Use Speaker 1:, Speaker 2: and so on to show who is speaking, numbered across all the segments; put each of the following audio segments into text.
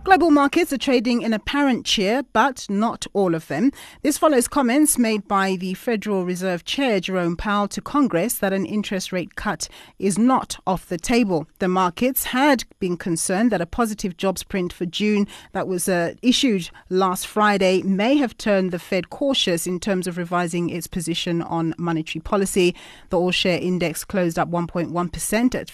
Speaker 1: Global markets are trading in apparent cheer, but not all of them. This follows comments made by the Federal Reserve Chair Jerome Powell to Congress that an interest rate cut is not off the table. The markets had been concerned that a positive jobs print for June that was issued last Friday may have turned the Fed cautious in terms of revising its position on monetary policy. The all-share index closed up 1.1% at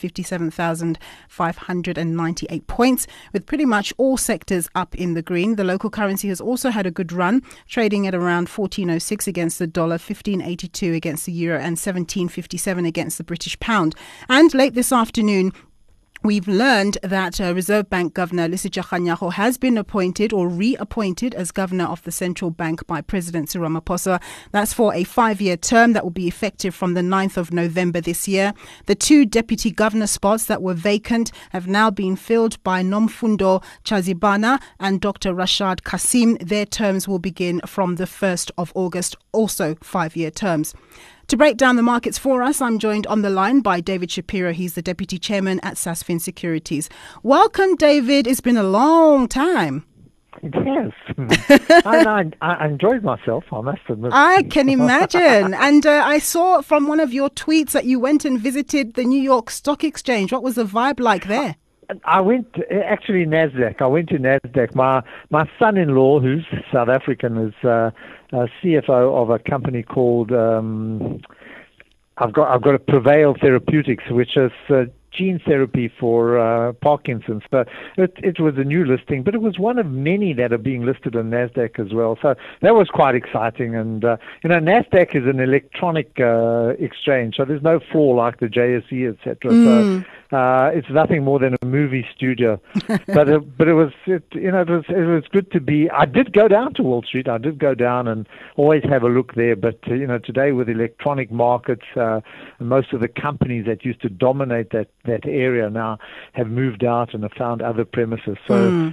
Speaker 1: 57,598 points, with pretty much all sectors up in the green. The local currency has also had a good run, trading at around 14.06 against the dollar, 15.82 against the euro, and 17.57 against the British pound. And late this afternoon, we've learned that Reserve Bank Governor Lesetja Kganyago has been appointed or reappointed as Governor of the Central Bank by President Cyril Ramaphosa. That's for a 5-year term that will be effective from the 9th of November this year. The 2 deputy governor spots that were vacant have now been filled by Nomfundo Chazibana and Dr. Rashad Kasim. Their terms will begin from the 1st of August, also 5-year terms. To break down the markets for us, I'm joined on the line by David Shapiro. He's the Deputy Chairman at Sasfin Securities. Welcome, David. It's been a long time.
Speaker 2: Yes. I enjoyed myself, I must admit.
Speaker 1: I can imagine. And I saw from one of your tweets that you went and visited the New York Stock Exchange. What was the vibe like there?
Speaker 2: I went, actually NASDAQ. I went to NASDAQ. My son-in-law, who's South African, is CFO of a company called I've got a Prevail Therapeutics, which is gene therapy for Parkinson's. So it was a new listing, but it was one of many that are being listed on NASDAQ as well. So that was quite exciting. And, NASDAQ is an electronic exchange, so there's no floor like the JSE, etc. So it's nothing more than a movie studio. but it was good to be. I did go down to Wall Street. I did go down and always have a look there. But today with electronic markets, most of the companies that used to dominate that area now have moved out and have found other premises. So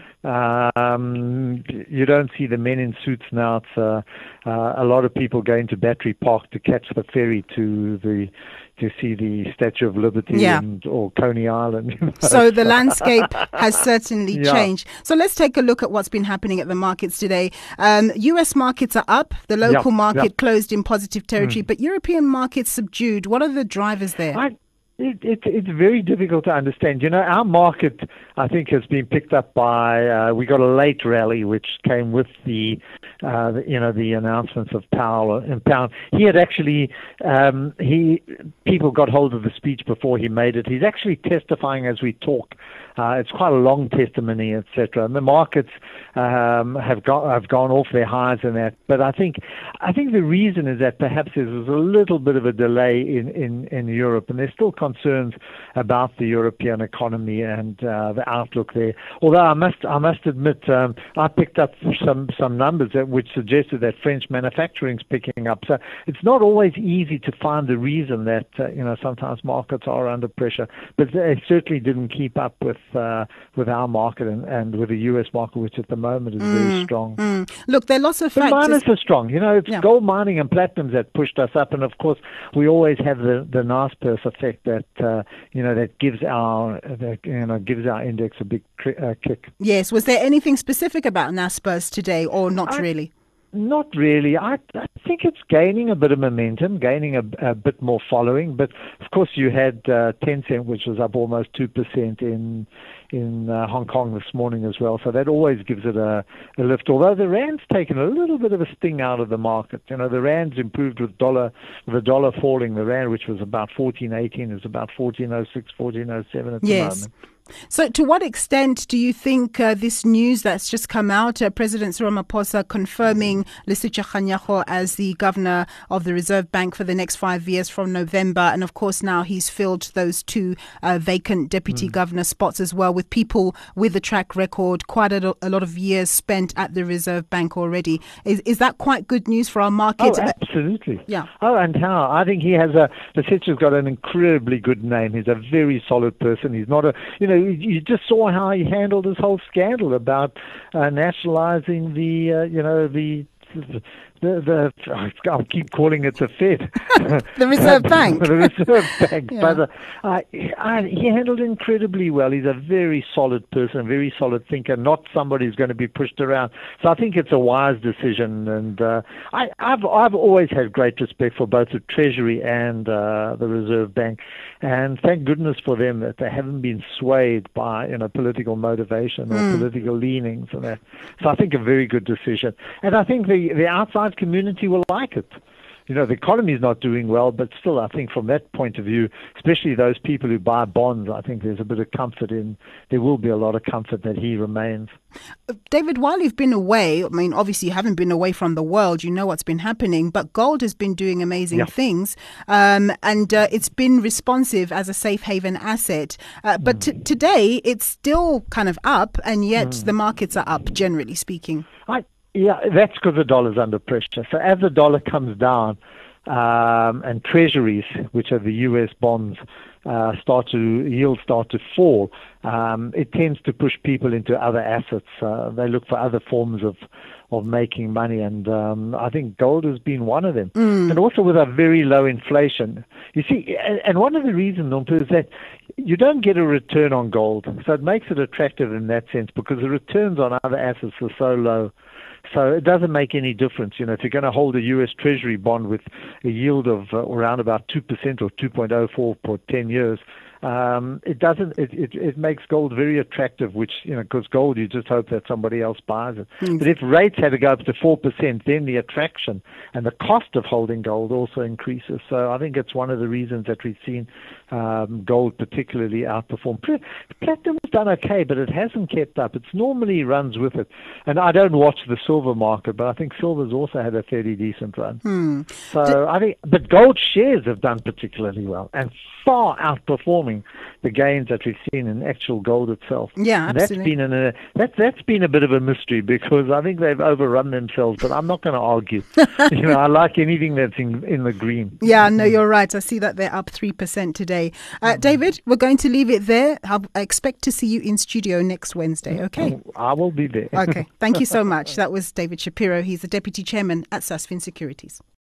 Speaker 2: you don't see the men in suits now. It's a lot of people going to Battery Park to catch the ferry to see the Statue of Liberty or Coney Island.
Speaker 1: So the landscape has certainly changed. So let's take a look at what's been happening at the markets today. U.S. markets are up. The local market closed in positive territory, but European markets subdued. What are the drivers there?
Speaker 2: It's very difficult to understand. Our market, I think, has been picked up by, we got a late rally, which came with the announcements of Powell. He had actually, people got hold of the speech before he made it. He's actually testifying as we talk. It's quite a long testimony, etc. And the markets have gone off their highs and that. But I think the reason is that perhaps there was a little bit of a delay in Europe, and there's still concerns about the European economy and the outlook there. Although I must admit, I picked up some numbers which suggested that French manufacturing is picking up. So it's not always easy to find the reason that sometimes markets are under pressure, but they certainly didn't keep up with our market and with the U.S. market, which at the moment is very strong.
Speaker 1: Look, there are lots of factors.
Speaker 2: But miners are strong. It's gold mining and platinum that pushed us up, and of course we always have the Naspers effect that that gives our index a big kick.
Speaker 1: Yes. Was there anything specific about Naspers today, or not really?
Speaker 2: Not really. I think it's gaining a bit of momentum, gaining a bit more following. But of course, you had Tencent, which was up almost 2% in Hong Kong this morning as well. So that always gives it a lift. Although the rand's taken a little bit of a sting out of the market. The rand's improved with the dollar falling. The rand, which was about 14.18, is about 14.06, 14.07 at the moment.
Speaker 1: So to what extent do you think this news that's just come out, President Cyril Ramaphosa confirming Lesetja Kganyago as the governor of the Reserve Bank for the next 5 years from November, and of course now he's filled those 2 vacant deputy governor spots as well, with people with a track record, quite a lot of years spent at the Reserve Bank already. Is that quite good news for our market?
Speaker 2: Oh, absolutely.
Speaker 1: Yeah.
Speaker 2: Oh, and how? I think Lesetja's got an incredibly good name. He's a very solid person. He's not you just saw how he handled this whole scandal about nationalizing the I'll keep calling it the Fed.
Speaker 1: The Reserve Bank.
Speaker 2: The Reserve Bank.
Speaker 1: Yeah.
Speaker 2: But he handled incredibly well. He's a very solid person, a very solid thinker, not somebody who's going to be pushed around. So I think it's a wise decision. And I've always had great respect for both the Treasury and the Reserve Bank. And thank goodness for them that they haven't been swayed by political motivation or political leanings and that. So I think a very good decision. And I think the outside community will like it. The economy is not doing well, but still, I think from that point of view, especially those people who buy bonds, I think there's a bit of comfort there will be a lot of comfort that he remains.
Speaker 1: David, while you've been away, I mean, obviously you haven't been away from the world, you know what's been happening, but gold has been doing amazing things, and it's been responsive as a safe haven asset. But today, it's still kind of up, and yet the markets are up, generally speaking.
Speaker 2: Yeah, that's because the dollar's under pressure. So as the dollar comes down and treasuries, which are the U.S. bonds, yields start to fall, it tends to push people into other assets. They look for other forms of making money, and I think gold has been one of them. And also with a very low inflation. You see, and one of the reasons, Nompu, is that you don't get a return on gold. So it makes it attractive in that sense because the returns on other assets are so low. So it doesn't make any difference, if you're going to hold a U.S. Treasury bond with a yield of around about 2% or 2.04 for 10 years. It makes gold very attractive, which, because gold, you just hope that somebody else buys it. But if rates had to go up to 4%, then the attraction and the cost of holding gold also increases. So I think it's one of the reasons that we've seen gold particularly outperform. Platinum's done okay, but it hasn't kept up. It normally runs with it. And I don't watch the silver market, but I think silver's also had a fairly decent run. So I think, but gold shares have done particularly well and far outperforming the gains that we've seen in actual gold itself.
Speaker 1: Yeah,
Speaker 2: and
Speaker 1: absolutely.
Speaker 2: That's been a bit of a mystery because I think they've overrun themselves, but I'm not going to argue. I like anything that's in the green.
Speaker 1: Yeah, no, you're right. I see that they're up 3% today. David, we're going to leave it there. I expect to see you in studio next Wednesday, okay?
Speaker 2: I will be there.
Speaker 1: Okay, thank you so much. That was David Shapiro. He's the Deputy Chairman at Sasfin Securities.